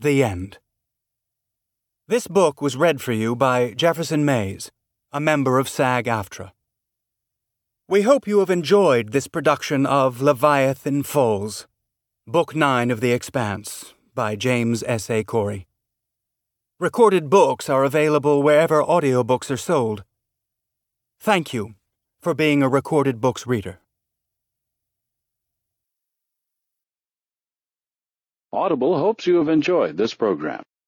The End. This book was read for you by Jefferson Mays, a member of SAG-AFTRA. We hope you have enjoyed this production of Leviathan Falls, Book 9 of The Expanse, by James S. A. Corey. Recorded books are available wherever audiobooks are sold. Thank you for being a Recorded Books reader. Audible hopes you have enjoyed this program.